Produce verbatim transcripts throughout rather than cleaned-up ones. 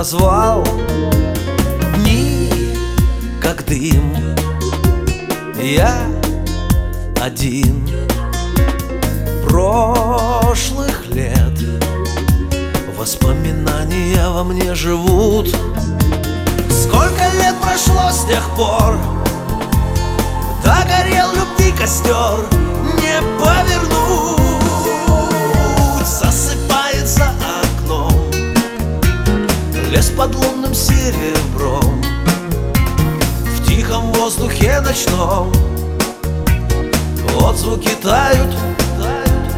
назвал. Дни, как дым, я один прошлых лет. Воспоминания во мне живут. Сколько лет прошло с тех пор, догорел любви костер, не повернуть. Засыпается окном лес под лунным серебром. В тихом воздухе ночном отзвуки тают, тают.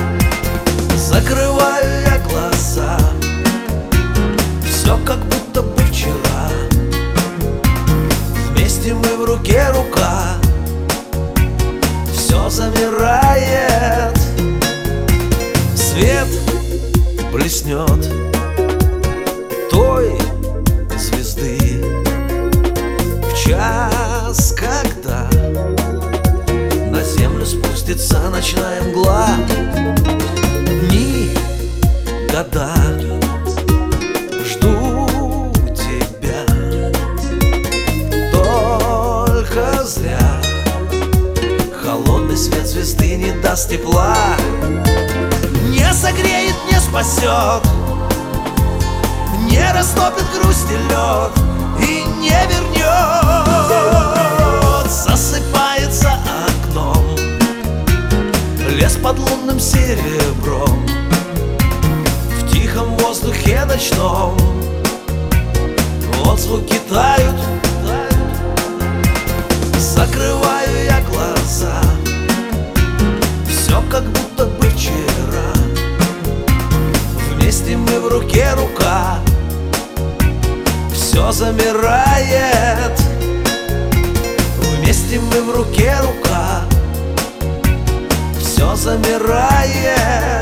Закрываю я глаза, все как будто бы вчера. Вместе мы, в руке рука, все замирает. Свет блеснет той звезды в час, когда на землю спустится ночная мгла. Дни, года, жду тебя. Только зря холодный свет звезды не даст тепла, не согреет, не спасет, не растопит грусти лед и не вернет. Засыпается окном лес под лунным серебром. В тихом воздухе ночном отзвуки тают, тают. Закрываю я глаза, все как будто бы вчера. Вместе мы, в руке рука, все замирает. Вместе мы, в руке рука, все замирает.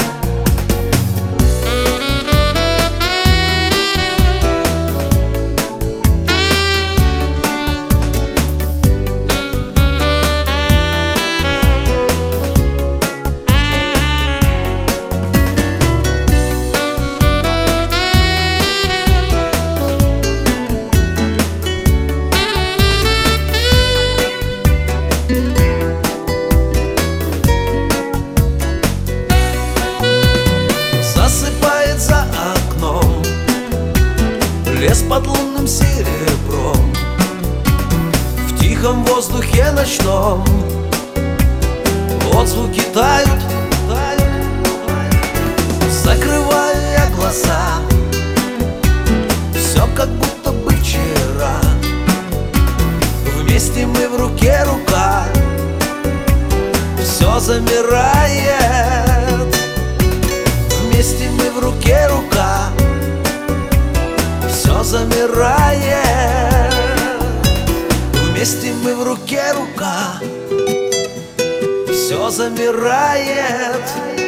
Засыпается окном лес под лунным серебром. В тихом воздухе ночном отзвуки тают, тают. Закрываю я глаза, все как будто бы вчера. Вместе мы, в руке рука, все замирает. Вместе мы, в руке рука, все замирает. Вместе мы, в руке рука, все замирает.